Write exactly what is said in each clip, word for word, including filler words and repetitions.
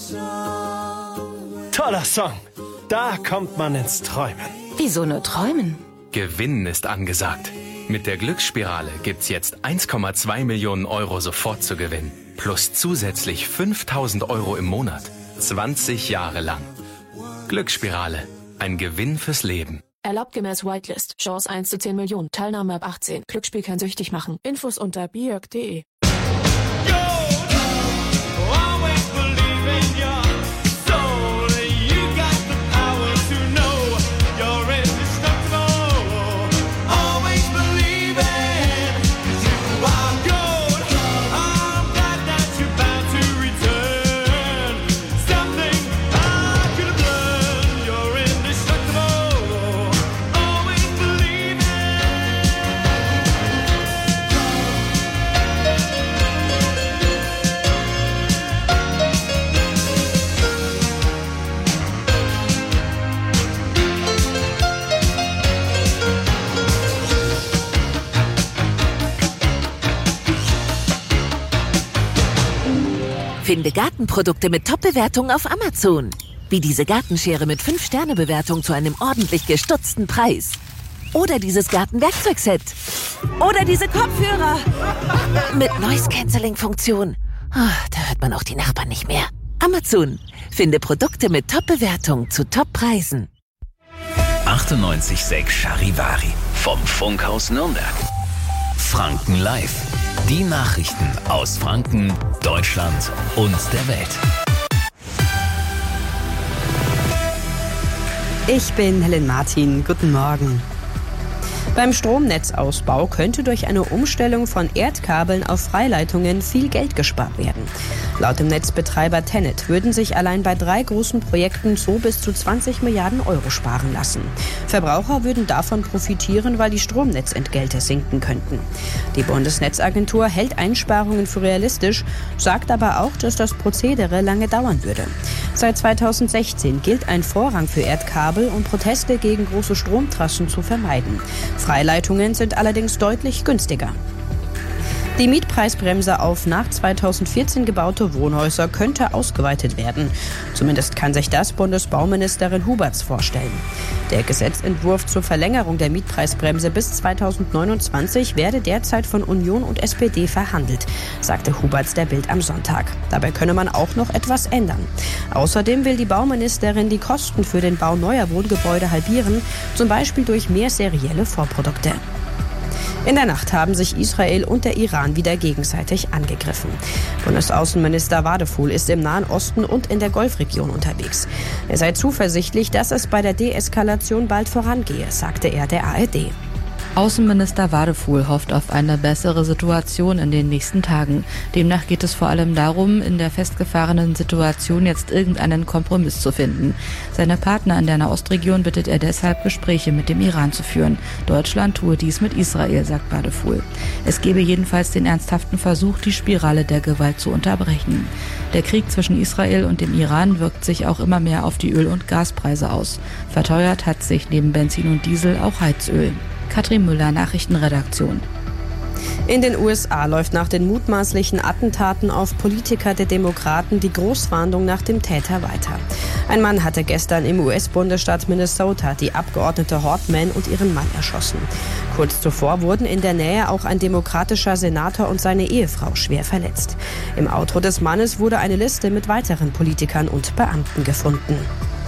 Toller Song. Da kommt man ins Träumen. Wieso nur träumen? Gewinnen ist angesagt. Mit der Glücksspirale gibt's jetzt eins Komma zwei Millionen Euro sofort zu gewinnen. Plus zusätzlich fünftausend Euro im Monat. zwanzig Jahre lang. Glücksspirale. Ein Gewinn fürs Leben. Erlaubt gemäß Whitelist. Chance eins zu zehn Millionen. Teilnahme ab achtzehn. Glücksspiel kann süchtig machen. Infos unter biorg punkt de. Finde Gartenprodukte mit Top-Bewertung auf Amazon. Wie diese Gartenschere mit fünf Sterne Bewertung zu einem ordentlich gestutzten Preis. Oder dieses Gartenwerkzeugset. Oder diese Kopfhörer. Mit Noise-Canceling-Funktion. Oh, da hört man auch die Nachbarn nicht mehr. Amazon. Finde Produkte mit Top-Bewertung zu Top-Preisen. achtundneunzig Komma sechs Charivari. Vom Funkhaus Nürnberg. Franken Live. Die Nachrichten aus Franken, Deutschland und der Welt. Ich bin Helen Martin. Guten Morgen. Beim Stromnetzausbau könnte durch eine Umstellung von Erdkabeln auf Freileitungen viel Geld gespart werden. Laut dem Netzbetreiber Tennet würden sich allein bei drei großen Projekten so bis zu zwanzig Milliarden Euro sparen lassen. Verbraucher würden davon profitieren, weil die Stromnetzentgelte sinken könnten. Die Bundesnetzagentur hält Einsparungen für realistisch, sagt aber auch, dass das Prozedere lange dauern würde. Seit zweitausendsechzehn gilt ein Vorrang für Erdkabel, um Proteste gegen große Stromtrassen zu vermeiden. Freileitungen sind allerdings deutlich günstiger. Die Mietpreisbremse auf nach zweitausendvierzehn gebaute Wohnhäuser könnte ausgeweitet werden. Zumindest kann sich das Bundesbauministerin Huberts vorstellen. Der Gesetzentwurf zur Verlängerung der Mietpreisbremse bis zweitausendneunundzwanzig werde derzeit von Union und S P D verhandelt, sagte Huberts der Bild am Sonntag. Dabei könne man auch noch etwas ändern. Außerdem will die Bauministerin die Kosten für den Bau neuer Wohngebäude halbieren, zum Beispiel durch mehr serielle Vorprodukte. In der Nacht haben sich Israel und der Iran wieder gegenseitig angegriffen. Bundesaußenminister Wadefuhl ist im Nahen Osten und in der Golfregion unterwegs. Er sei zuversichtlich, dass es bei der Deeskalation bald vorangehe, sagte er der A R D. Außenminister Wadefuhl hofft auf eine bessere Situation in den nächsten Tagen. Demnach geht es vor allem darum, in der festgefahrenen Situation jetzt irgendeinen Kompromiss zu finden. Seine Partner in der Nahostregion bittet er deshalb, Gespräche mit dem Iran zu führen. Deutschland tue dies mit Israel, sagt Wadefuhl. Es gebe jedenfalls den ernsthaften Versuch, die Spirale der Gewalt zu unterbrechen. Der Krieg zwischen Israel und dem Iran wirkt sich auch immer mehr auf die Öl- und Gaspreise aus. Verteuert hat sich neben Benzin und Diesel auch Heizöl. Katrin Müller, Nachrichtenredaktion. In den U S A läuft nach den mutmaßlichen Attentaten auf Politiker der Demokraten die Großfahndung nach dem Täter weiter. Ein Mann hatte gestern im U S-Bundesstaat Minnesota die Abgeordnete Hortman und ihren Mann erschossen. Kurz zuvor wurden in der Nähe auch ein demokratischer Senator und seine Ehefrau schwer verletzt. Im Auto des Mannes wurde eine Liste mit weiteren Politikern und Beamten gefunden.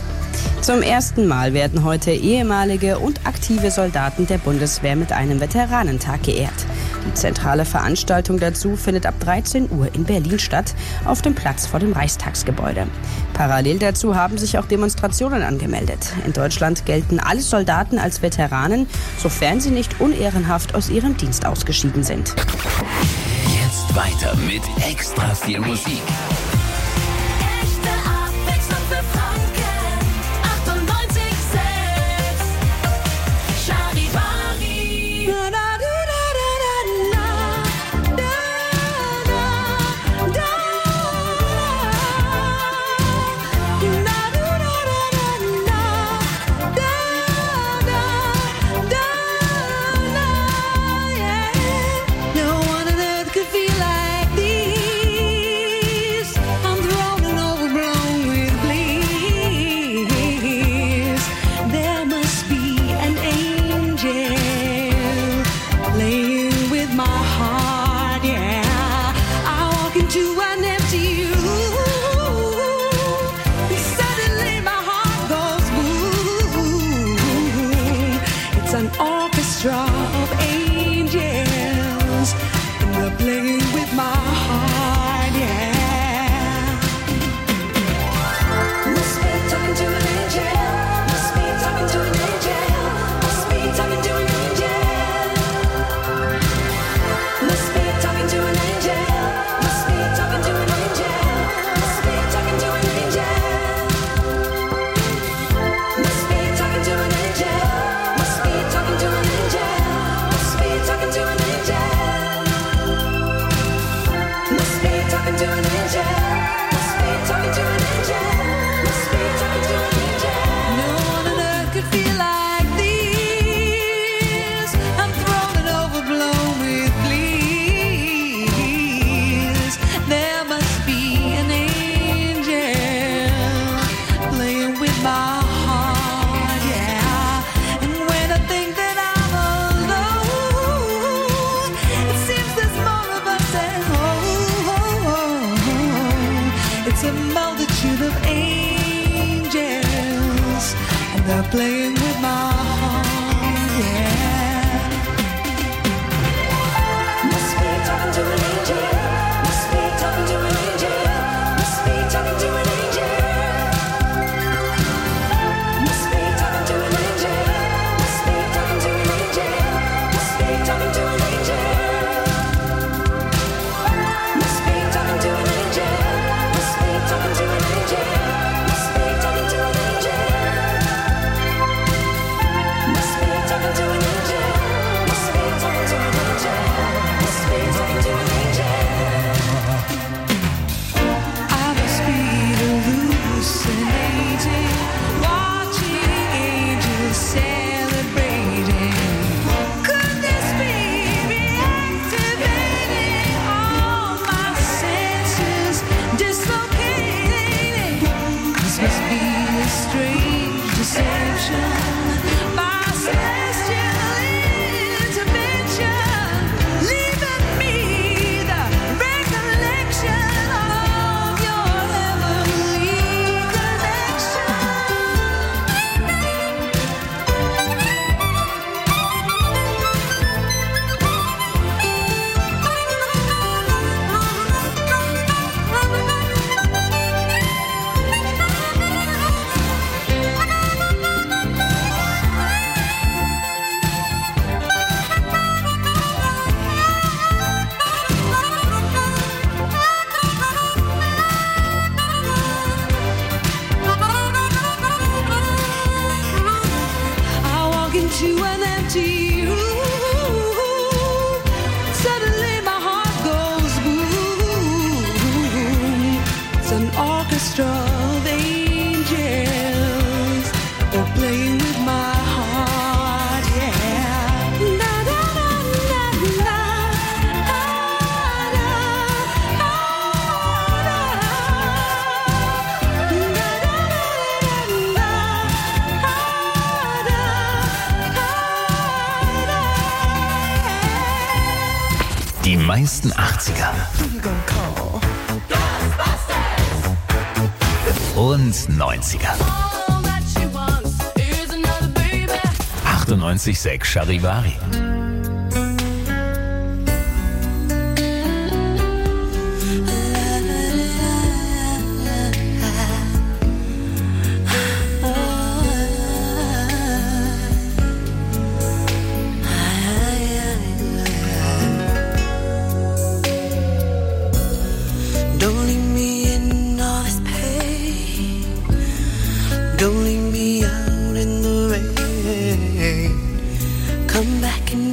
Zum ersten Mal werden heute ehemalige und aktive Soldaten der Bundeswehr mit einem Veteranentag geehrt. Die zentrale Veranstaltung dazu findet ab dreizehn Uhr in Berlin statt, auf dem Platz vor dem Reichstagsgebäude. Parallel dazu haben sich auch Demonstrationen angemeldet. In Deutschland gelten alle Soldaten als Veteranen, sofern sie nicht unehrenhaft aus ihrem Dienst ausgeschieden sind. Jetzt weiter mit extra viel Musik. know the tune of angels, and they're playing with my heart, yeah. Must be talking to an angel. Must be talking to an angel. Must be talking to an angel. Must be talking to an angel. Must be talking to an angel. Must be talking to an angel. Must be talking to an angel. Must be talking to an angel. Must be talking to an angel. Must be talking to an angel. Must be talking to an angel. Must be talking to an angel. I must be hallucinating, watching angels celebrating. Could this be reactivating all my senses, dislocating? This must be a strange deception by celestial intervention, leaving me the recollection of your heavenly connection. I walk into an empty room. Suddenly my heart goes boom. It's an orchestra of angels. They're playing with my heart, yeah. Na, na, na, na, na. Ah, na, ah, na. Na, na, na, na, na. Die meisten achtziger und neunziger. achtundneunzig Komma sechs Charivari. Don't leave me in all this pain. Don't leave me out in the rain. Come back and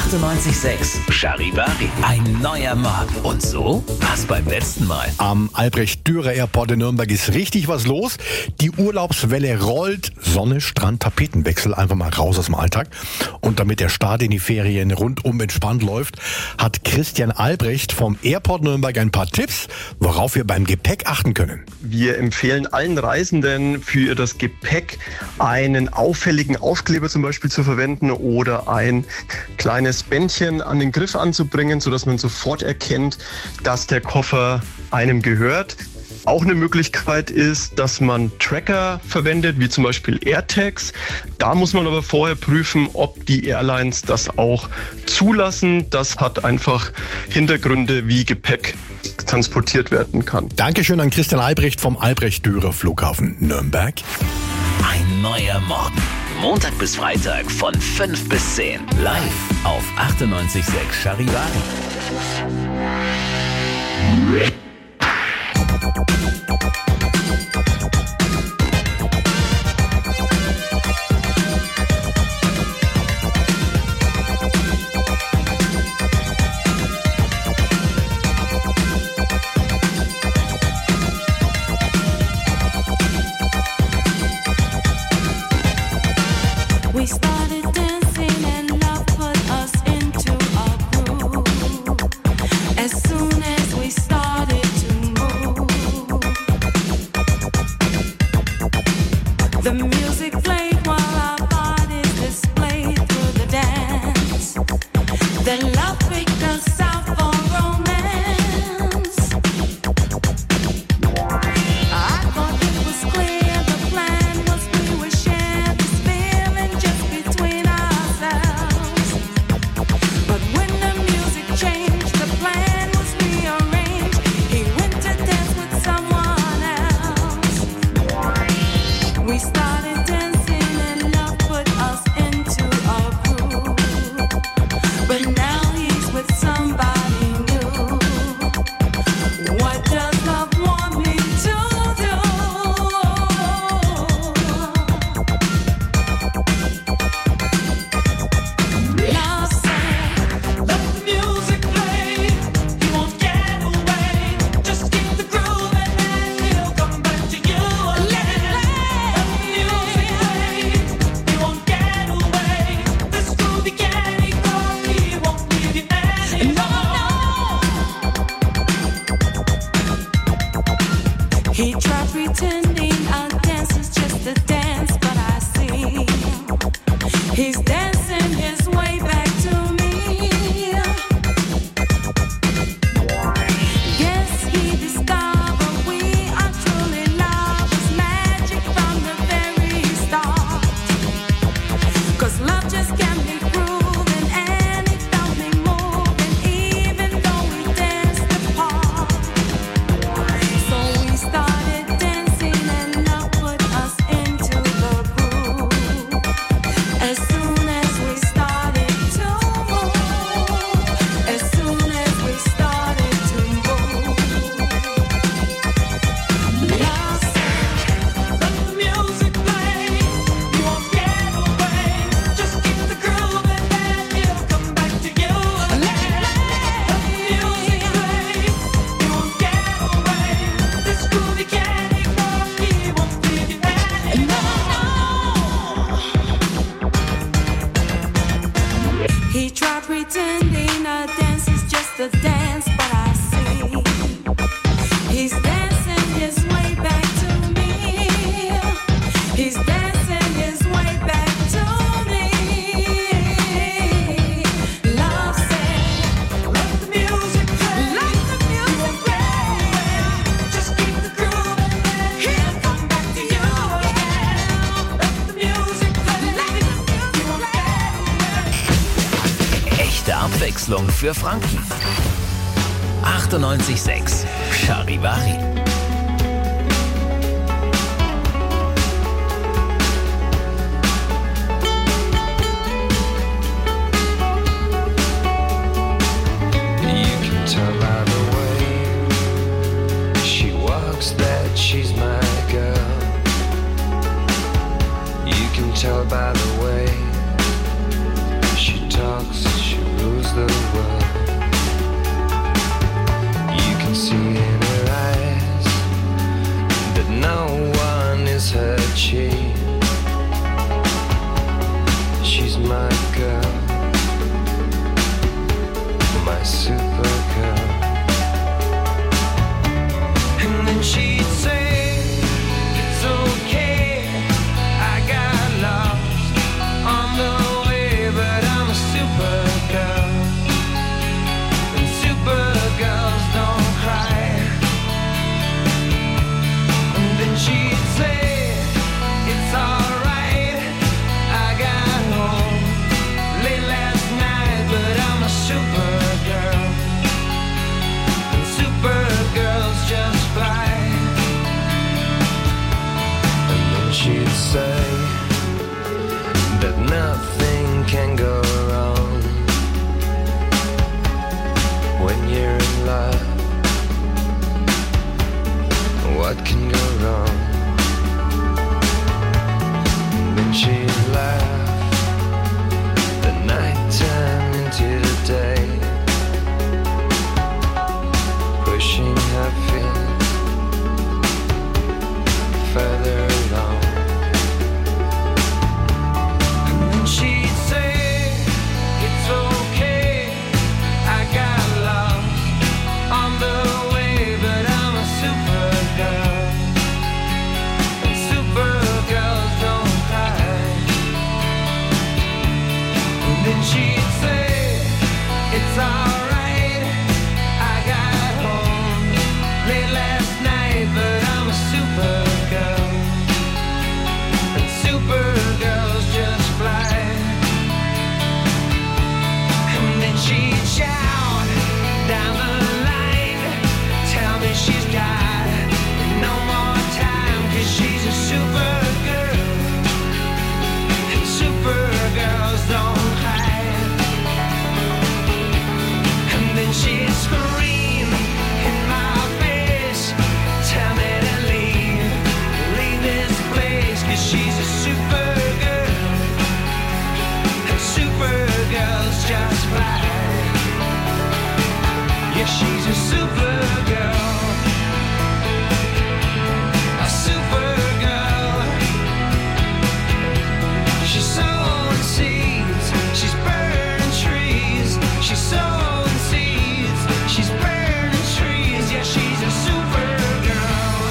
achtundneunzig Komma sechs Charivari. Ein neuer Morgen. Und so war's beim letzten Mal. Am Albrecht-Dürer Airport in Nürnberg ist richtig was los. Die Urlaubswelle rollt. Sonne, Strand, Tapetenwechsel, einfach mal raus aus dem Alltag. Und damit der Start in die Ferien rundum entspannt läuft, hat Christian Albrecht vom Airport Nürnberg ein paar Tipps, worauf wir beim Gepäck achten können. Wir empfehlen allen Reisenden für das Gepäck einen auffälligen Aufkleber zum Beispiel zu verwenden oder ein kleines Bändchen an den Griff anzubringen, sodass man sofort erkennt, dass der Koffer einem gehört. Auch eine Möglichkeit ist, dass man Tracker verwendet, wie zum Beispiel AirTags. Da muss man aber vorher prüfen, ob die Airlines das auch zulassen. Das hat einfach Hintergründe, wie Gepäck transportiert werden kann. Dankeschön an Christian Albrecht vom Albrecht-Dürer Flughafen Nürnberg. Ein neuer Morgen. Montag bis Freitag von fünf bis zehn. Live auf achtundneunzig Komma sechs Charivari. We started dancing and love put us into a groove. As soon as we started to move, the music played while our bodies displayed through the dance. Then love picked us out for romance. I thought it was clear the plan was we would share this feeling just between ourselves. But when the music changed, the plan was rearranged. He went to dance with someone else. We started dancing and love put us into a groove. But now he's with somebody new. What does love want me to do? Love said, let the music play. He won't get away. Just keep the groove and then he'll come back to you again. Let the music play. He won't get away. This groovy candy girl, he won't leave you anymore. He tried pretending our dance is just a dance, but I see he's dancing his way back to me. Yes, he discovered we are truly lovers, magic from the very start. 'Cause love just can't be proven, and it felt me moving, even though we danced apart. So we started dancing and love put us into the groove. As soon as we started to move, as soon as we started to move, love said, let the music play. You won't get away. Just keep the groove and then he'll come back to you again. Let the music play. You won't get away. This groovy candy girl, he won't leave you anymore. He tried pretending a dance is just a dance, but I see he's dancing his way back to me. He's dancing his way back to me. Love said, let the music play. Let the music play. Just keep the groove and then he'll come back to you again. Let the music play. Let the music play. Echte Abwechslung für Franken. achtundneunzig Komma sechs Charivari. You can tell by the way she walks that she's my girl. You can tell by the way she talks, she rules the world. You can see in her eyes that no one is her chief. She's my girl, my super girl. And then she'd say, it's okay, I got lost on the way, but I'm a super girl. And super girls don't cry. And then she'd say, it's alright, I got home late last night, but I'm a super girl. And super girls just fly. And then she'd say that nothing can go wrong when you're in love. What can go wrong? And then she'd laugh, the night turn into the day, pushing her feet further along. And then she'd say, it's okay, I got lost on the way, but I'm a super girl. And super girls don't cry. And then she'd say, it's alright, I got home late last night, but I'm a super girl. And super girls just fly. And then she'd shout down the line, tell me she's got no more time, 'cause she's a super girl. And super girls don't hide. And then she'd scream in my face, tell me to leave, leave this place, 'cause she's a super girl. And super girls just fly. Yeah, she's a super girl. A super girl. She's sowing seeds, she's burning trees. She's sowing seeds, she's burning trees. Yeah, she's a super girl.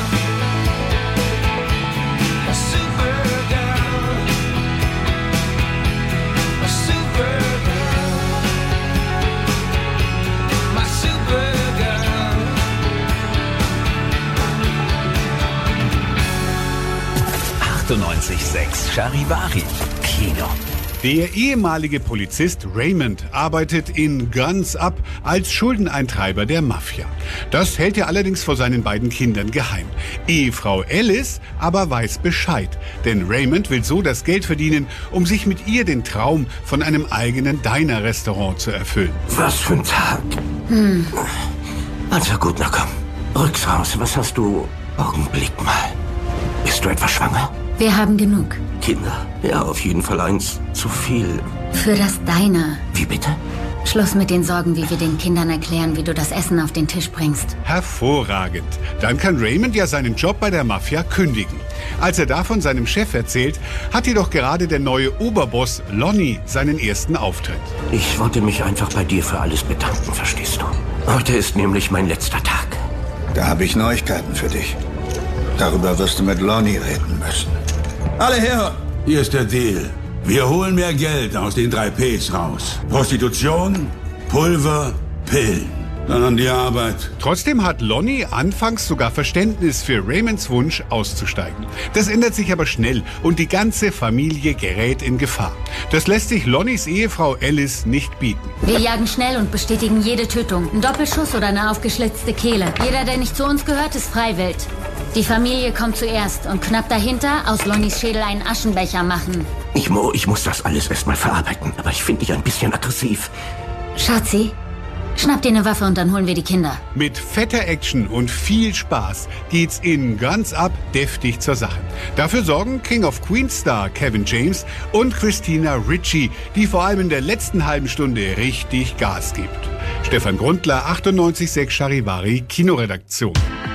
A super girl. A super girl. My super girl. achtundneunzig Komma sechs Charivari. Kino. Der ehemalige Polizist Raymond arbeitet in Guns Up als Schuldeneintreiber der Mafia. Das hält er allerdings vor seinen beiden Kindern geheim. Ehefrau Alice aber weiß Bescheid, denn Raymond will so das Geld verdienen, um sich mit ihr den Traum von einem eigenen Diner-Restaurant zu erfüllen. Was für ein Tag. Hm. Also gut, na komm. Rück's raus. Was hast du? Augenblick mal. Bist du etwa schwanger? Wir haben genug. Kinder? Ja, auf jeden Fall eins zu viel. Für das Diner. Wie bitte? Schluss mit den Sorgen, wie wir den Kindern erklären, wie du das Essen auf den Tisch bringst. Hervorragend. Dann kann Raymond ja seinen Job bei der Mafia kündigen. Als er davon seinem Chef erzählt, hat jedoch gerade der neue Oberboss Lonnie seinen ersten Auftritt. Ich wollte mich einfach bei dir für alles bedanken, verstehst du? Heute ist nämlich mein letzter Tag. Da habe ich Neuigkeiten für dich. Darüber wirst du mit Lonnie reden müssen. Alle her! Hier ist der Deal. Wir holen mehr Geld aus den drei Ps raus. Prostitution, Pulver, Pillen. Dann an die Arbeit. Trotzdem hat Lonnie anfangs sogar Verständnis für Raymonds Wunsch auszusteigen. Das ändert sich aber schnell und die ganze Familie gerät in Gefahr. Das lässt sich Lonnies Ehefrau Alice nicht bieten. Wir jagen schnell und bestätigen jede Tötung. Ein Doppelschuss oder eine aufgeschlitzte Kehle. Jeder, der nicht zu uns gehört, ist freiwillig. Die Familie kommt zuerst und knapp dahinter aus Lonnies Schädel einen Aschenbecher machen. Ich, mo, ich muss das alles erstmal verarbeiten, aber ich finde dich ein bisschen aggressiv. Schatzi, Schnapp dir eine Waffe und dann holen wir die Kinder. Mit fetter Action und viel Spaß geht's in Guns Up deftig zur Sache. Dafür sorgen King of Queens Star Kevin James und Christina Ricci, die vor allem in der letzten halben Stunde richtig Gas gibt. Stefan Grundler, achtundneunzig Komma sechs Charivari, Kinoredaktion.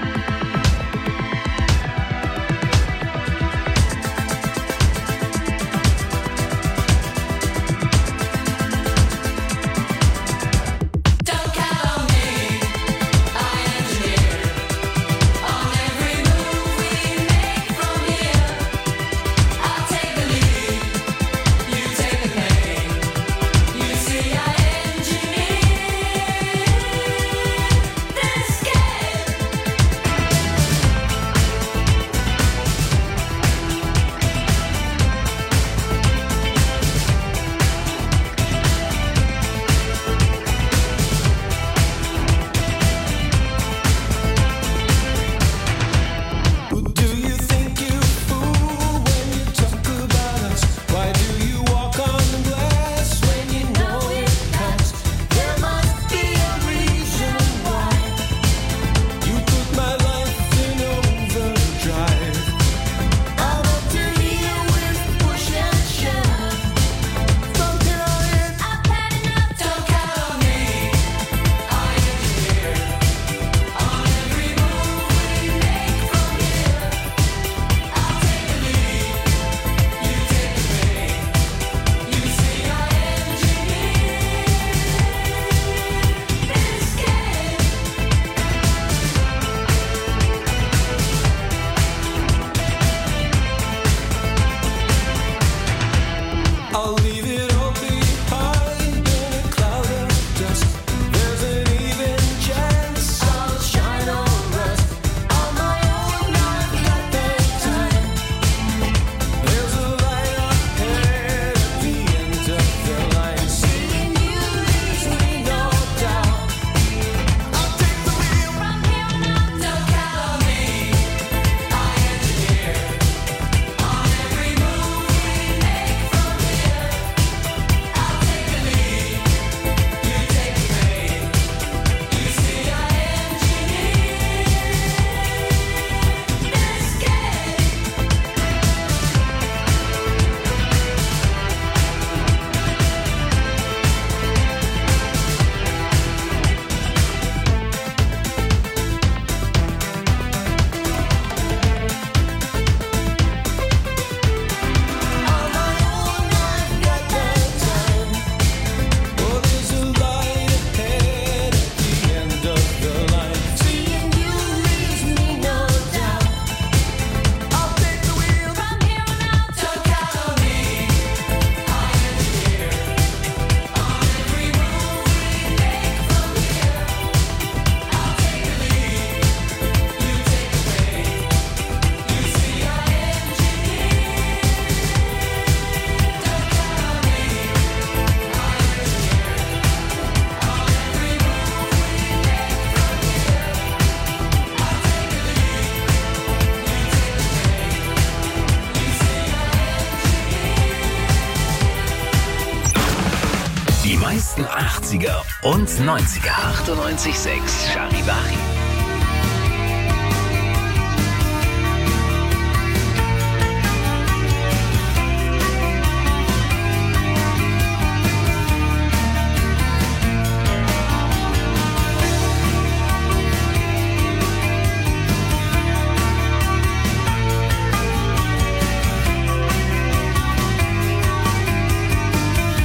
meisten achtziger und neunziger. achtundneunzig Komma sechs Charivari.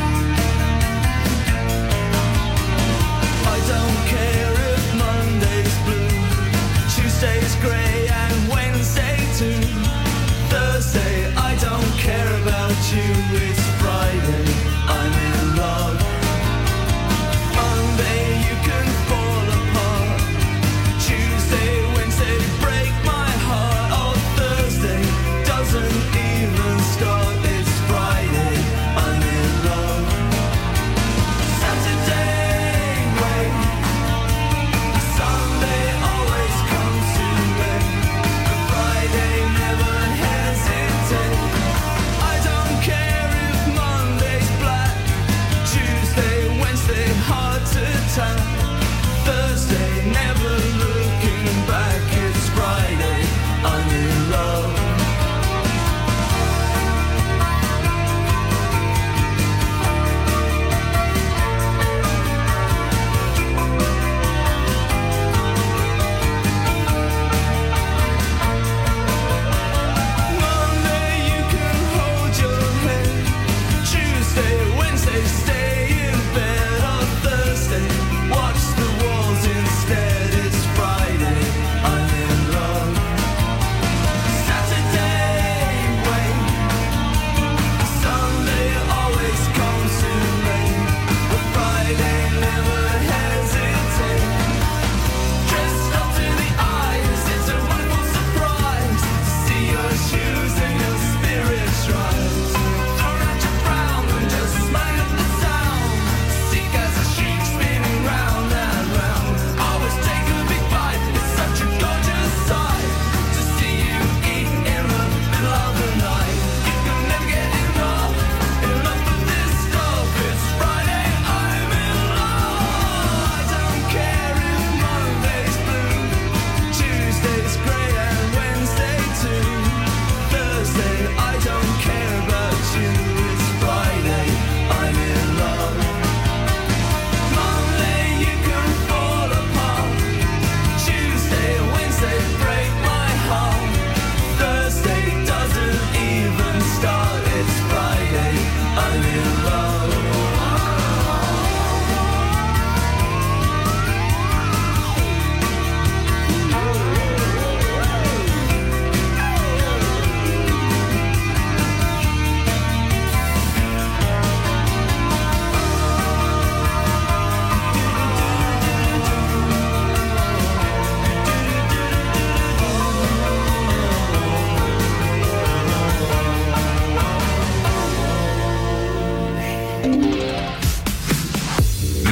I don't care if Monday's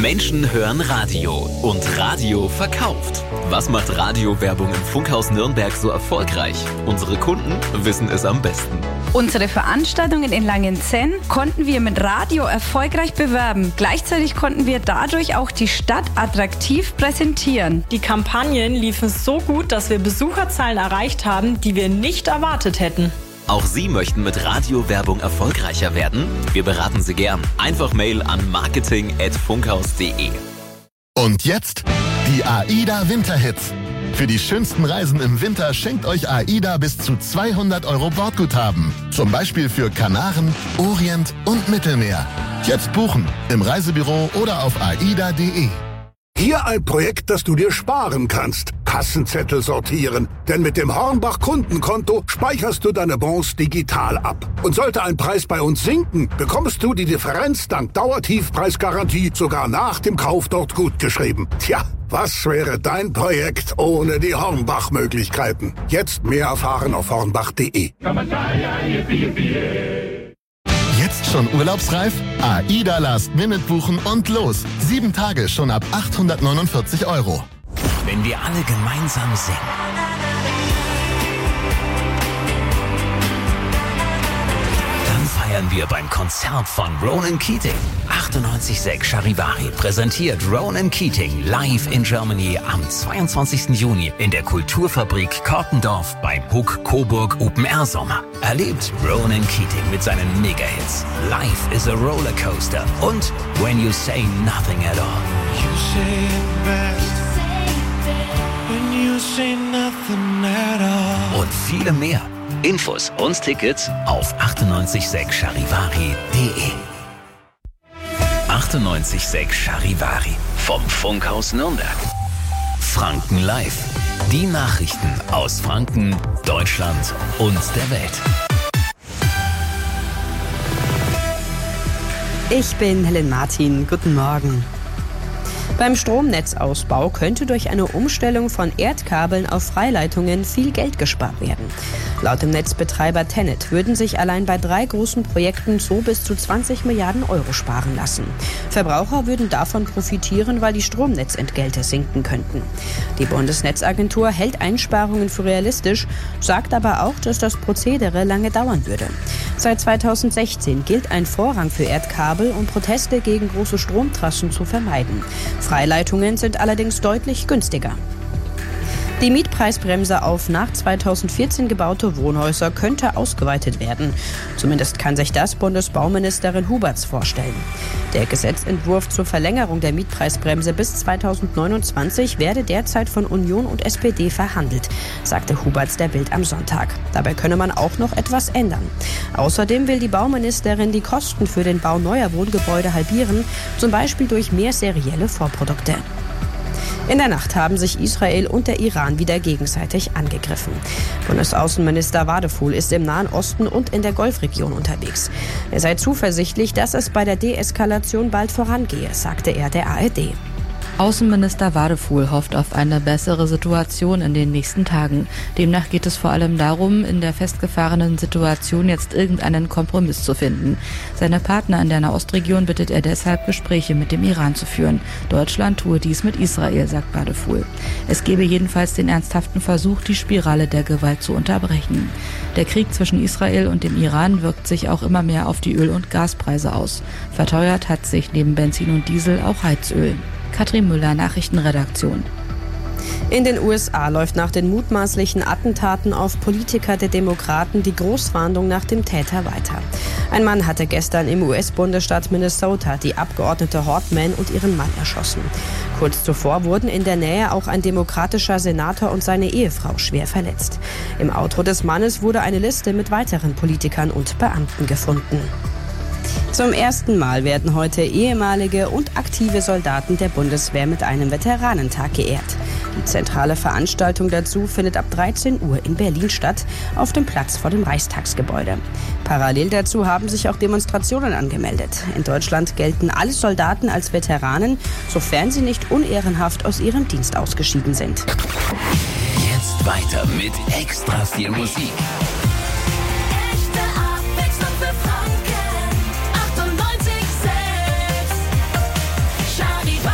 Menschen hören Radio und Radio verkauft. Was macht Radiowerbung im Funkhaus Nürnberg so erfolgreich? Unsere Kunden wissen es am besten. Unsere Veranstaltungen in Langenzenn konnten wir mit Radio erfolgreich bewerben. Gleichzeitig konnten wir dadurch auch die Stadt attraktiv präsentieren. Die Kampagnen liefen so gut, dass wir Besucherzahlen erreicht haben, die wir nicht erwartet hätten. Auch Sie möchten mit Radiowerbung erfolgreicher werden? Wir beraten Sie gern. Einfach Mail an marketing at funkhaus punkt de. Und jetzt die AIDA Winterhits. Für die schönsten Reisen im Winter schenkt euch AIDA bis zu zweihundert Euro Bordguthaben. Zum Beispiel für Kanaren, Orient und Mittelmeer. Jetzt buchen im Reisebüro oder auf aida punkt de. Hier ein Projekt, das du dir sparen kannst. Kassenzettel sortieren. Denn mit dem Hornbach Kundenkonto speicherst du deine Bons digital ab. Und sollte ein Preis bei uns sinken, bekommst du die Differenz dank Dauertiefpreisgarantie sogar nach dem Kauf dort gutgeschrieben. Tja, was wäre dein Projekt ohne die Hornbach-Möglichkeiten? Jetzt mehr erfahren auf hornbach punkt de. Jetzt schon urlaubsreif? AIDA Last Minute buchen und los. Sieben Tage schon ab achthundertneunundvierzig Euro. Wenn wir alle gemeinsam singen, dann feiern wir beim Konzert von Ronan Keating. achtundneunzig Komma sechs Charivari präsentiert Ronan Keating live in Germany am zweiundzwanzigsten Juni in der Kulturfabrik Korkendorf beim Huck Coburg Open Air Sommer. Erlebt Ronan Keating mit seinen Megahits Life is a Rollercoaster und When You Say Nothing at All. You say it best when you say nothing at all. Und viele mehr. Infos und Tickets auf achtundneunzig Komma sechs charivari punkt de. achtundneunzig Komma sechs Charivari vom Funkhaus Nürnberg. Franken Live. Die Nachrichten aus Franken, Deutschland und der Welt. Ich bin Helen Martin. Guten Morgen. Beim Stromnetzausbau könnte durch eine Umstellung von Erdkabeln auf Freileitungen viel Geld gespart werden. Laut dem Netzbetreiber Tennet würden sich allein bei drei großen Projekten so bis zu zwanzig Milliarden Euro sparen lassen. Verbraucher würden davon profitieren, weil die Stromnetzentgelte sinken könnten. Die Bundesnetzagentur hält Einsparungen für realistisch, sagt aber auch, dass das Prozedere lange dauern würde. Seit zweitausendsechzehn gilt ein Vorrang für Erdkabel, um Proteste gegen große Stromtrassen zu vermeiden. Freileitungen sind allerdings deutlich günstiger. Die Mietpreisbremse auf nach zweitausendvierzehn gebaute Wohnhäuser könnte ausgeweitet werden. Zumindest kann sich das Bundesbauministerin Huberts vorstellen. Der Gesetzentwurf zur Verlängerung der Mietpreisbremse bis zweitausendneunundzwanzig werde derzeit von Union und S P D verhandelt, sagte Huberts der Bild am Sonntag. Dabei könne man auch noch etwas ändern. Außerdem will die Bauministerin die Kosten für den Bau neuer Wohngebäude halbieren, zum Beispiel durch mehr serielle Vorprodukte. In der Nacht haben sich Israel und der Iran wieder gegenseitig angegriffen. Bundesaußenminister Wadefuhl ist im Nahen Osten und in der Golfregion unterwegs. Er sei zuversichtlich, dass es bei der Deeskalation bald vorangehe, sagte er der A R D. Außenminister Wadefuhl hofft auf eine bessere Situation in den nächsten Tagen. Demnach geht es vor allem darum, in der festgefahrenen Situation jetzt irgendeinen Kompromiss zu finden. Seine Partner in der Nahostregion bittet er deshalb, Gespräche mit dem Iran zu führen. Deutschland tue dies mit Israel, sagt Wadefuhl. Es gebe jedenfalls den ernsthaften Versuch, die Spirale der Gewalt zu unterbrechen. Der Krieg zwischen Israel und dem Iran wirkt sich auch immer mehr auf die Öl- und Gaspreise aus. Verteuert hat sich neben Benzin und Diesel auch Heizöl. Katrin Müller, Nachrichtenredaktion. In den U S A läuft nach den mutmaßlichen Attentaten auf Politiker der Demokraten die Großfahndung nach dem Täter weiter. Ein Mann hatte gestern im U S-Bundesstaat Minnesota die Abgeordnete Hortman und ihren Mann erschossen. Kurz zuvor wurden in der Nähe auch ein demokratischer Senator und seine Ehefrau schwer verletzt. Im Auto des Mannes wurde eine Liste mit weiteren Politikern und Beamten gefunden. Zum ersten Mal werden heute ehemalige und aktive Soldaten der Bundeswehr mit einem Veteranentag geehrt. Die zentrale Veranstaltung dazu findet ab dreizehn Uhr in Berlin statt, auf dem Platz vor dem Reichstagsgebäude. Parallel dazu haben sich auch Demonstrationen angemeldet. In Deutschland gelten alle Soldaten als Veteranen, sofern sie nicht unehrenhaft aus ihrem Dienst ausgeschieden sind. Jetzt weiter mit extra viel Musik. achtundneunzig Komma sechs Charivari.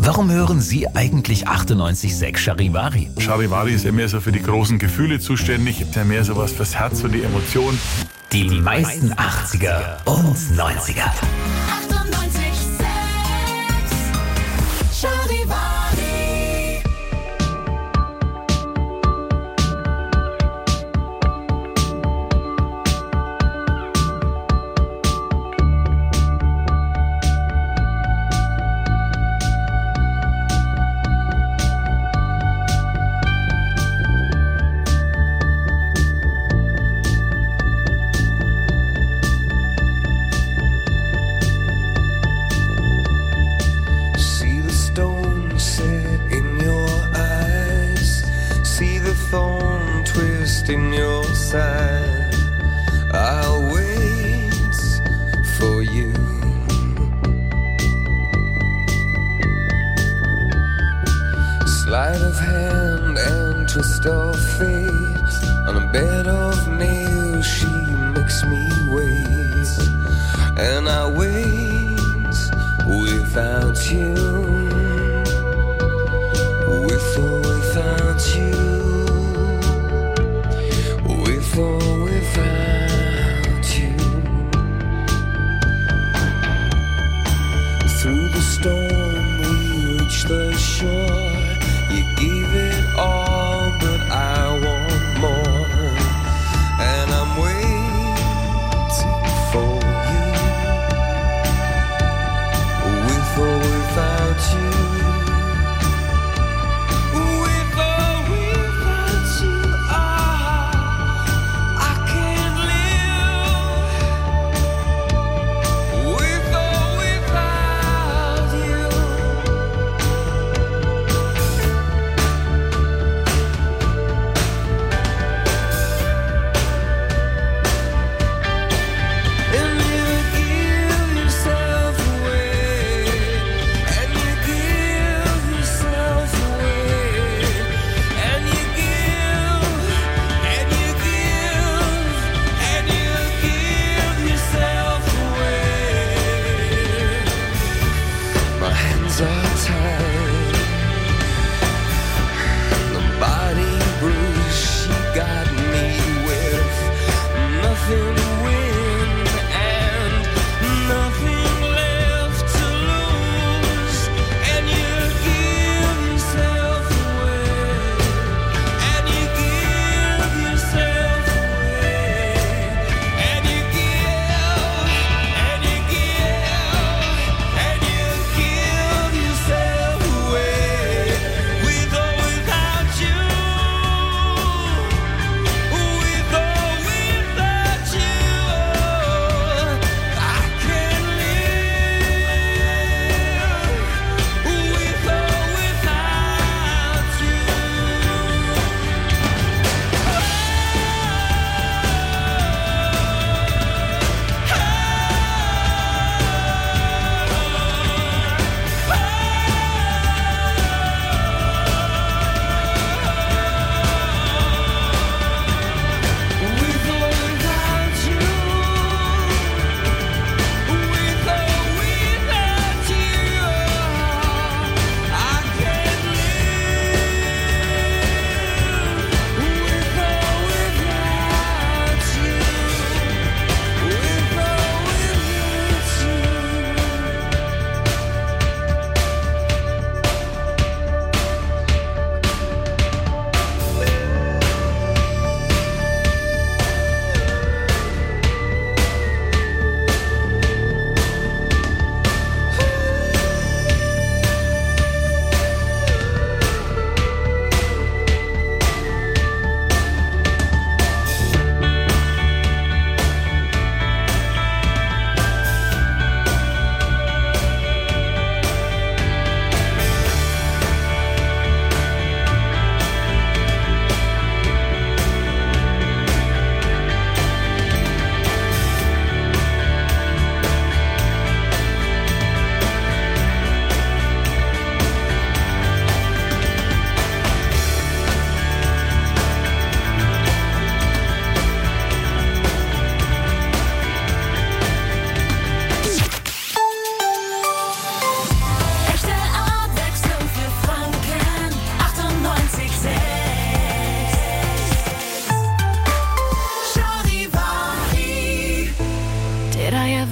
Warum hören Sie eigentlich achtundneunzig Komma sechs Charivari? Charivari ist ja mehr so für die großen Gefühle zuständig, ist ja mehr so was fürs Herz und die Emotionen. Die meisten achtziger und neunziger. achtundneunzig Komma sechs Charivari.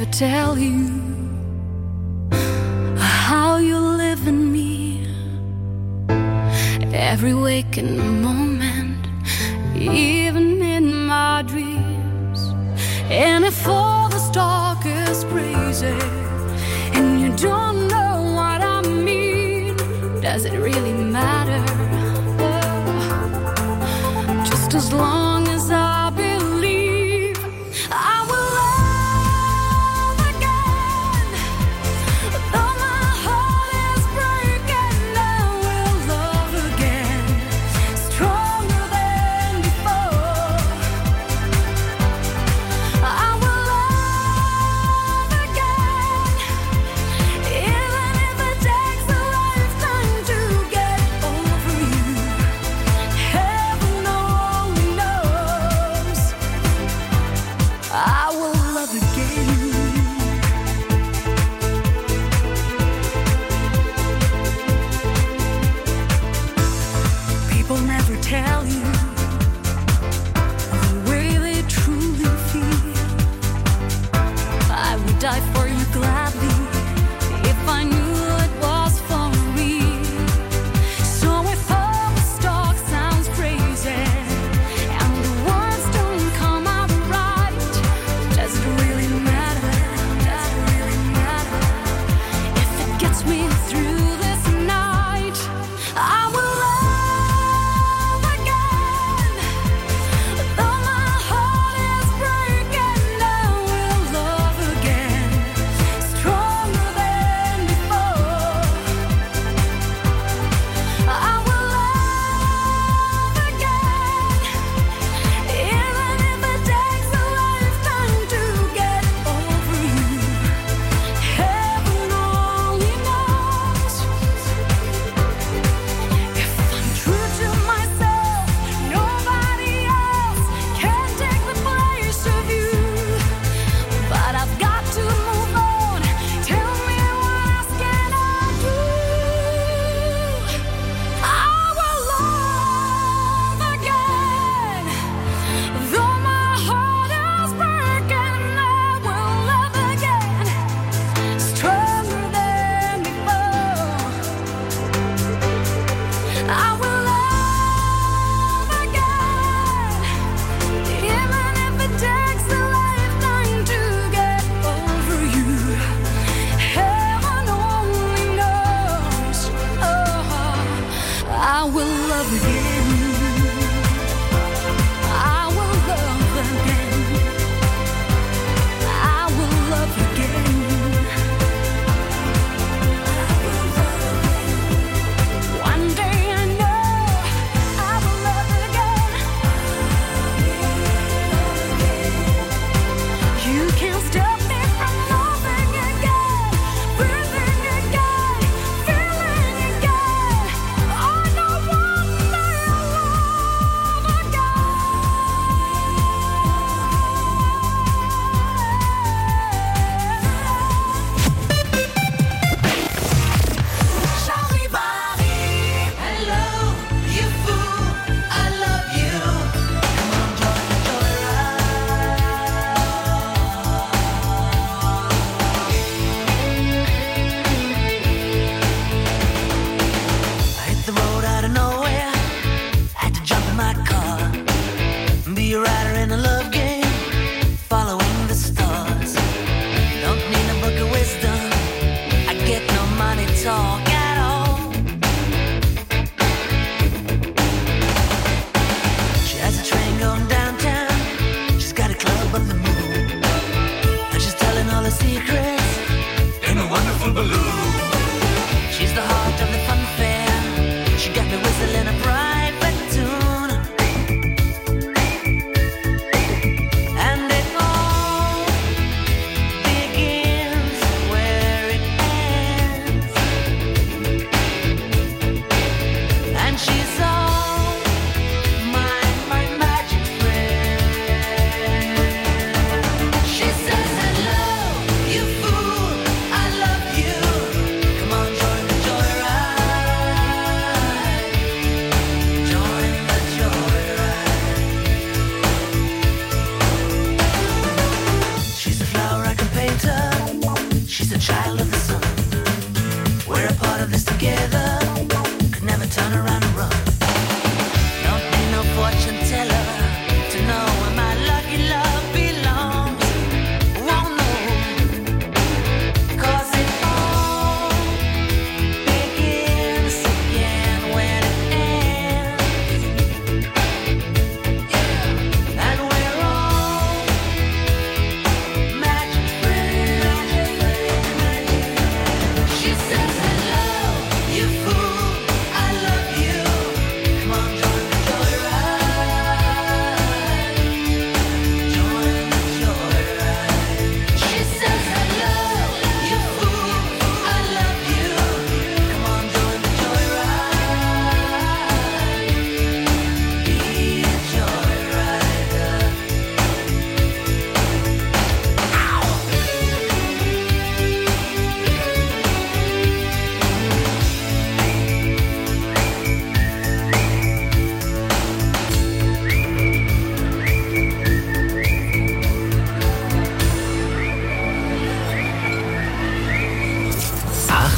tell you how you live in me. Every waking moment, even in my dreams. And if all this talk is crazy and you don't know what I mean, does it really matter? Oh, just as long as I believe I will love again. Though my heart is breaking, I will love again, stronger than before. I will love again, even if it takes a lifetime to get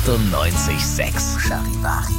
achtundneunzig Komma sechs Charivari.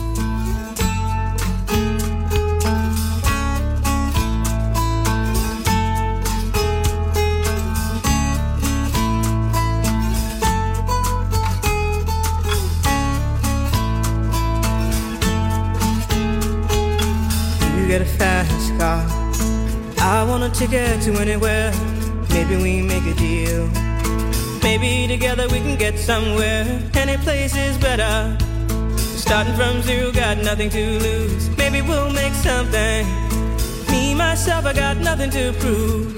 Get a fast car. I want a ticket to anywhere. Maybe we make a deal. Maybe together we can get somewhere. Any place is better. Starting from zero, got nothing to lose. Maybe we'll make something. Me, myself, I got nothing to prove.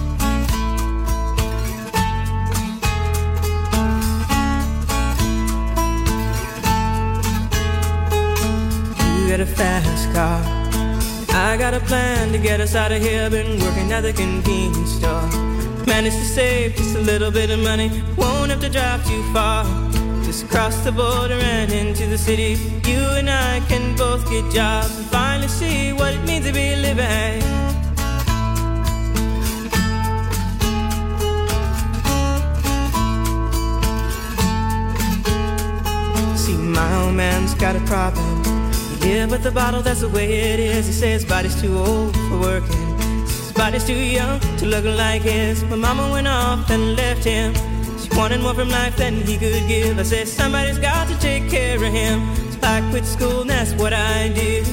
You get a fast car. I got a plan to get us out of here. Been working at the convenience store. Managed to save just a little bit of money. Won't have to drive too far. Just cross the border and into the city. You and I can both get jobs and finally see what it means to be living. See, my old man's got a problem. Yeah, but the bottle, that's the way it is. He says his body's too old for working. His body's too young to look like his. My mama went off and left him. She wanted more from life than he could give. I said, somebody's got to take care of him. So I quit school and that's what I did.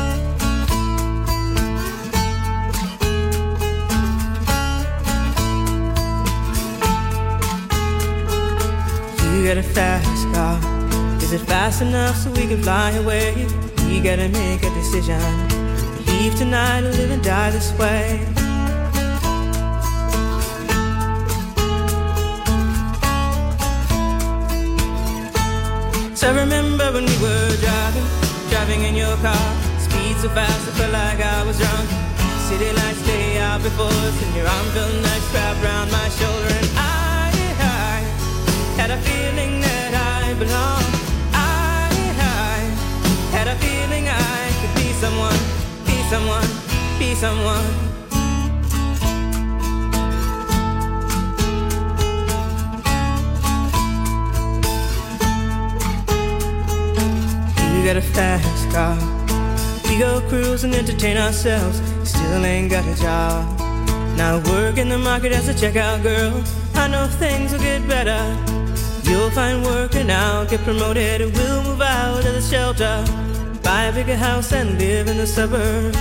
You got a fast car. Is it fast enough so we can fly away? We gotta make a decision. Leave tonight or live and die this way. So I remember when we were driving, driving in your car. Speed so fast I felt like I was drunk. City lights lay out before us, and your arm felt nice wrapped around my shoulder. And I, I had a feeling that I belonged. Had a feeling I could be someone, be someone, be someone. You got a fast car. We go cruise and entertain ourselves. Still ain't got a job. Now work in the market as a checkout girl. I know things will get better. You'll find work and I'll get promoted. And we'll move out of the shelter, buy a bigger house and live in the suburbs.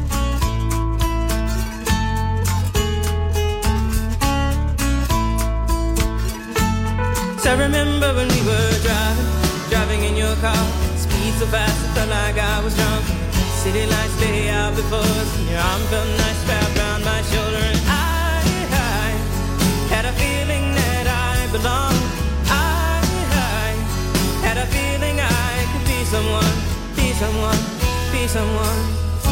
So I remember when we were driving, driving in your car. Speed so fast I felt like I was drunk. City lights lay out before us, and your arm felt nice wrapped around my shoulder. And I, I had a feeling that I belonged. I, I had a feeling I could be someone, be someone, be someone.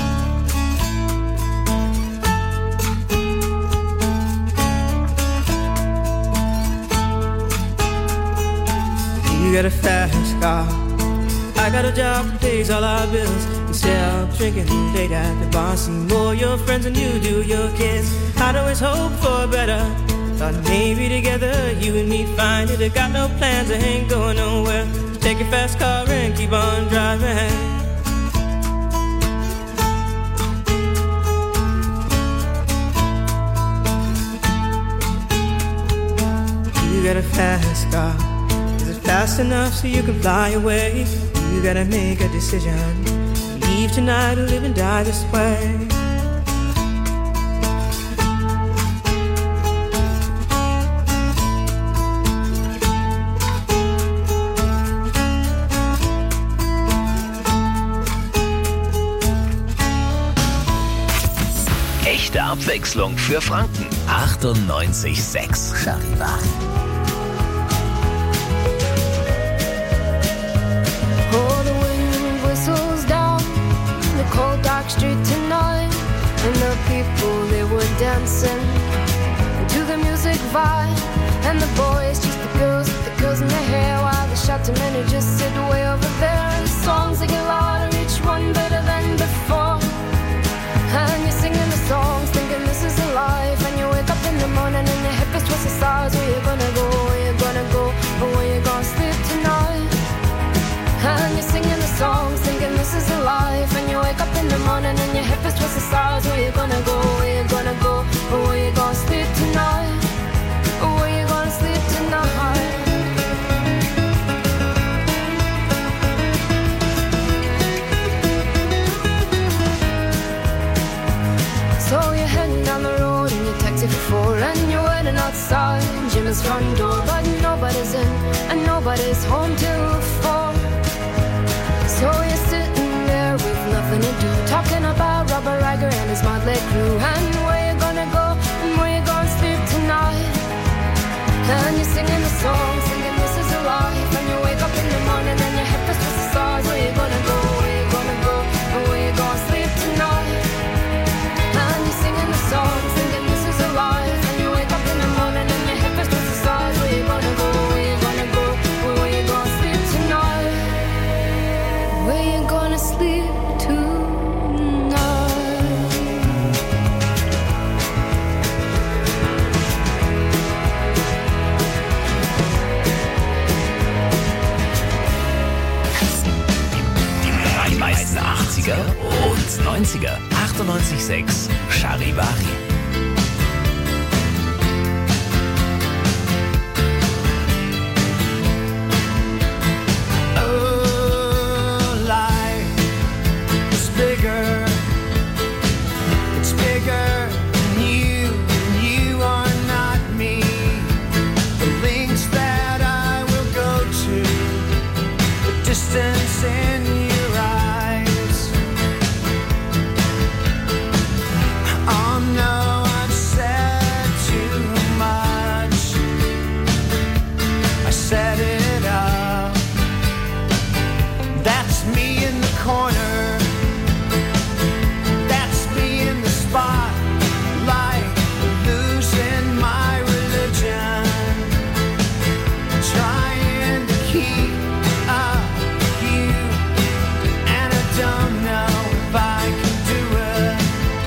You got a fast car. I got a job that pays all our bills. Instead of drinking late at the bar, see more your friends than you do your kids. I'd always hope for better. Thought maybe together you and me find it. I got no plans, I ain't going nowhere. Take your fast car and keep on driving. You got a fast car. Is it fast enough so you can fly away? You gotta make a decision. Leave tonight or live and die this way. Echte Abwechslung für Franken. achtundneunzig Komma sechs Charivari. Oh, the wind whistles down the cold dark street tonight, and the people, they were dancing to the music vibe, and the boys chase the girls with the girls in their hair, while the shouting men who just sit way over there. And the songs they get louder, each one better than before, and you're singing the songs thinking this is a life, and you wake up in the morning and your hip is twisted sides. Where you gonna go, where you gonna go, or where you gonna sleep tonight? us twist the stars. Where you gonna go? Where you gonna go? Or where you gonna sleep tonight? Or where you gonna sleep tonight? So you're heading down the road in your taxi for four, and you're waiting outside Jimmy's front door, but nobody's in and nobody's home till four. So you're sitting there with nothing to do, talking about Robert Riger and his motley crew, and where you gonna go and where you gonna sleep tonight. And you're singing the song, singing this is a life, and you wake up in the morning and your head feels twist the stars. Where you gonna go? Where you gonna go? And where you gonna sleep tonight? And you're singing the song, singing this is a life, and you wake up in the morning and your head feels twist the stars. Where you gonna go? Where you gonna go? Or where you gonna sleep tonight? Where you gonna sleep tonight? Die meisten achtziger und neunziger. achtundneunzig Komma sechs Charivari. Oh, life is bigger. It's bigger than you, and you are not me. The links that I will go to, the distance in your eyes. Oh no, I've said too much. I set it up. That's me in the corner. That's me in the spotlight, losing my religion, trying to keep up with you, and I don't know if I can do it.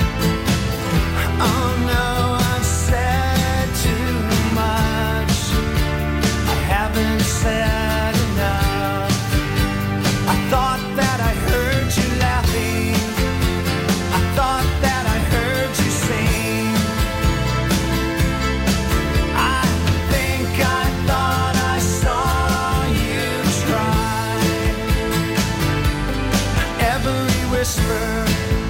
Oh no, I've said too much. I haven't said enough. I thought that I heard you laughing. I thought that I heard you sing. I think I thought I saw you try. Every whisper,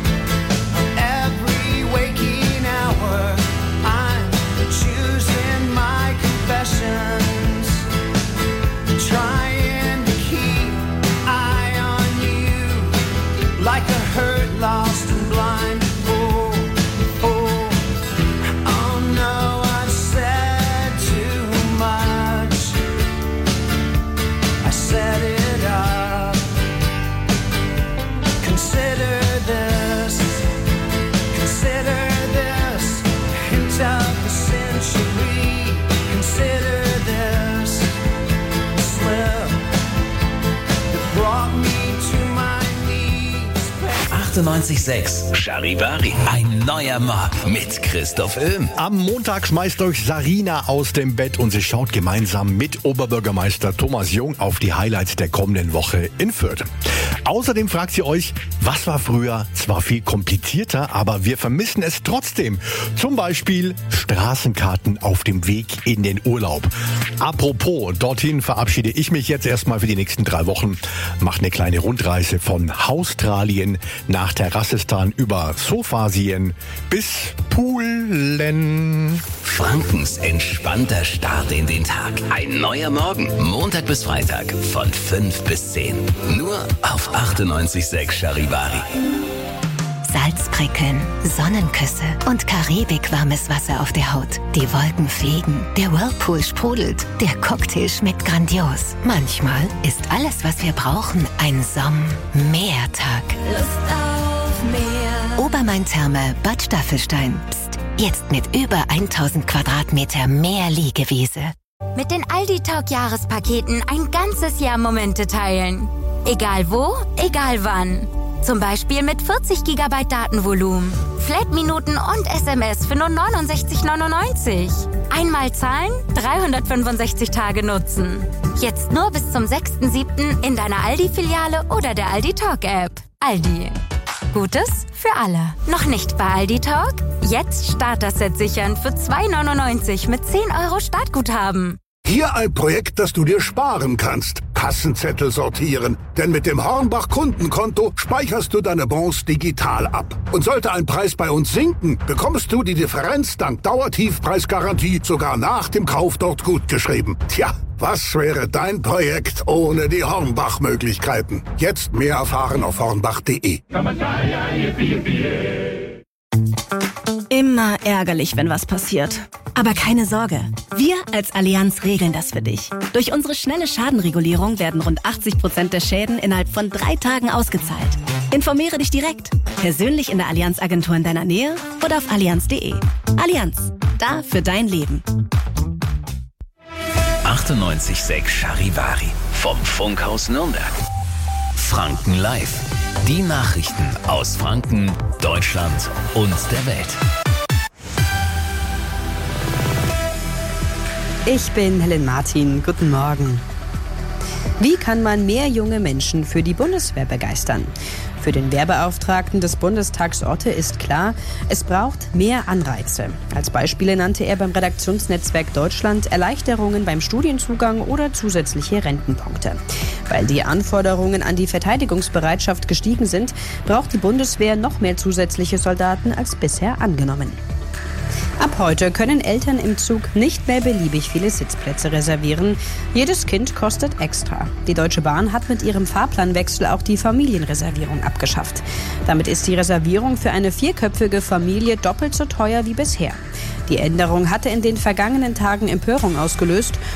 every waking hour, I'm choosing my confessions, trying to keep eye on you, like a hurt, lost and blind. Oh, oh, oh no, I've said too much. I set it up. Consider this, consider this, hint of the century. Consider this slip that brought me to my knees. achtundneunzig Komma sechs Charivari. Ein neuer Morgen mit Christoph Öhm. Am Montag schmeißt euch Sarina aus dem Bett und sie schaut gemeinsam mit Oberbürgermeister Thomas Jung auf die Highlights der kommenden Woche in Fürth. Außerdem fragt sie euch, was war früher zwar viel komplizierter, aber wir vermissen es trotzdem. Zum Beispiel Straßenkarten auf dem Weg in den Urlaub. Apropos, dorthin verabschiede ich mich jetzt erstmal für die nächsten drei Wochen. Macht eine kleine Rundreise von Australien nach Terrassistan über Sofasien bis Poolen. Frankens entspannter Start in den Tag. Ein neuer Morgen. Montag bis Freitag von fünf bis zehn. Nur auf achtundneunzig Komma sechs Charivari. Salzprickeln, Sonnenküsse und karibikwarmes Wasser auf der Haut. Die Wolken fliegen, der Whirlpool sprudelt, der Cocktail schmeckt grandios. Manchmal ist alles, was wir brauchen, ein Somm-Meertag. Lust auf Meer. Obermain-Therme Bad Staffelstein. Psst, jetzt mit über tausend Quadratmeter mehr Liegewiese. Mit den Aldi Talk Jahrespaketen ein ganzes Jahr Momente teilen. Egal wo, egal wann. Zum Beispiel mit vierzig Gigabyte Datenvolumen, Flat-Minuten und S M S für nur neunundsechzig neunundneunzig. Einmal zahlen, dreihundertfünfundsechzig Tage nutzen. Jetzt nur bis zum sechsten siebten in deiner Aldi-Filiale oder der Aldi Talk App. Aldi. Gutes für alle. Noch nicht bei Aldi Talk? Jetzt Starter-Set sichern für zwei neunundneunzig mit zehn Euro Startguthaben. Hier ein Projekt, das du dir sparen kannst. Kassenzettel sortieren. Denn mit dem Hornbach Kundenkonto speicherst du deine Bons digital ab. Und sollte ein Preis bei uns sinken, bekommst du die Differenz dank Dauertiefpreisgarantie sogar nach dem Kauf dort gutgeschrieben. Tja, was wäre dein Projekt ohne die Hornbach-Möglichkeiten? Jetzt mehr erfahren auf hornbach punkt de. Immer ärgerlich, wenn was passiert. Aber keine Sorge, wir als Allianz regeln das für dich. Durch unsere schnelle Schadenregulierung werden rund achtzig Prozent der Schäden innerhalb von drei Tagen ausgezahlt. Informiere dich direkt, persönlich in der Allianz-Agentur in deiner Nähe oder auf allianz punkt de. Allianz, da für dein Leben. achtundneunzig Komma sechs Charivari vom Funkhaus Nürnberg. Franken Live. Die Nachrichten aus Franken, Deutschland und der Welt. Ich bin Helen Martin. Guten Morgen. Wie kann man mehr junge Menschen für die Bundeswehr begeistern? Für den Wehrbeauftragten des Bundestags Otte ist klar, es braucht mehr Anreize. Als Beispiele nannte er beim Redaktionsnetzwerk Deutschland Erleichterungen beim Studienzugang oder zusätzliche Rentenpunkte. Weil die Anforderungen an die Verteidigungsbereitschaft gestiegen sind, braucht die Bundeswehr noch mehr zusätzliche Soldaten als bisher angenommen. Ab heute können Eltern im Zug nicht mehr beliebig viele Sitzplätze reservieren. Jedes Kind kostet extra. Die Deutsche Bahn hat mit ihrem Fahrplanwechsel auch die Familienreservierung abgeschafft. Damit ist die Reservierung für eine vierköpfige Familie doppelt so teuer wie bisher. Die Änderung hatte in den vergangenen Tagen Empörung ausgelöst